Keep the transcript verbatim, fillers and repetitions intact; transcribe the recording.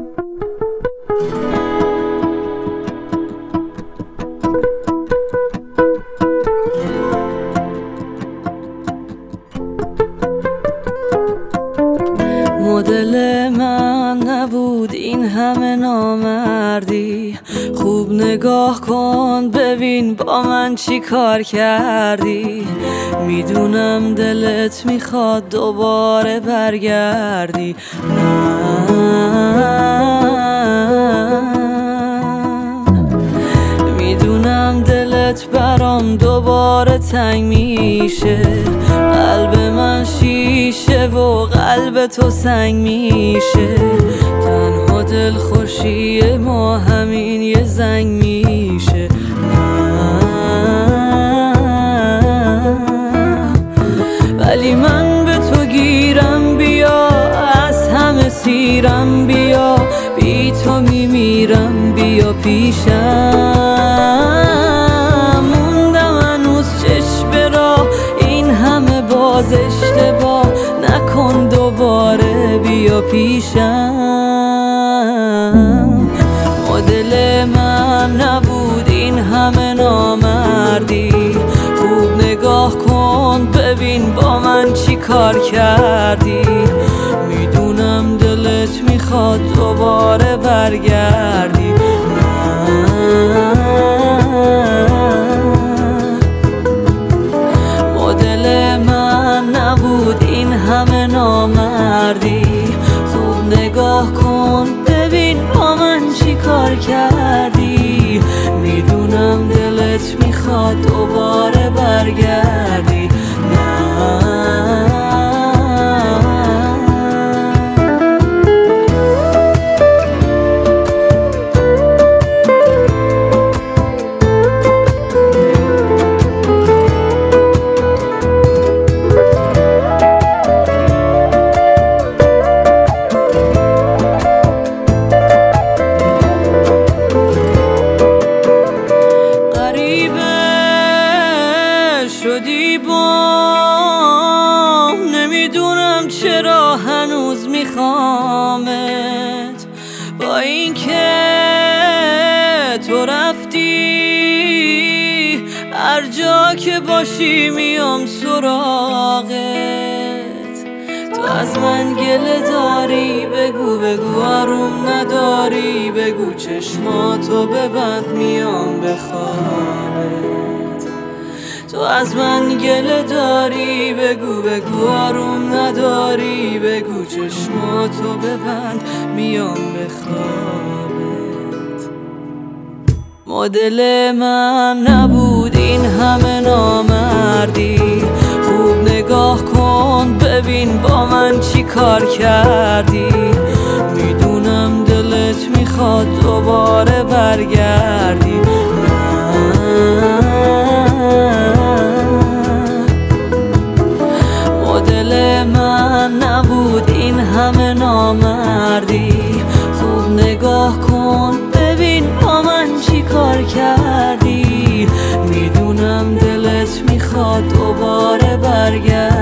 مدل من نبود این همه نامردی، خوب نگاه کن ببین با من چی کار کردی. میدونم دلت میخواد دوباره برگردی، میدونم دلت برام دوباره تنگ میشه، قلب من شیشه و قلب تو سنگ میشه. تنها دل خوشی ما همین یه زنگ میشه. ولی من به تو گیرم، بیا از همه سیرم، بیا بی تو میمیرم، بیا پیشم. موندم هنوز چشم راه، این همه باز اشتباه نکن دوباره، بیا پیشم. مدل من نبود این همه نامردی، خوب نگاه کن ببین با من چی کار کردی. میدونم دلت میخواد دوباره برگردی، مدل من نبود این همه نامردی، خوب نگاه کن ببین با من چی کار کردی. میدونم دلت میخواد دوباره برگردی، شدی با نمیدونم چرا هنوز میخوامت، با اینکه تو رفتی هر جا که باشی میام سراغت. تو از من گله داری بگو بگو، آروم نداری بگو، چشماتو ببند میام بخوابت. تو از من گله داری بگو بگو، آروم نداری بگو، چشماتو ببند میام بخوابت. مدل من نبود این همه نامردی، خوب نگاه کن ببین با من چی کار کردی. میدونم دلت میخواد دوباره برگردی، مدل من نبود این همه نامردی، خوب نگاه کن ببین با من چی کار کردی. میدونم دلت میخواد دوباره برگردی.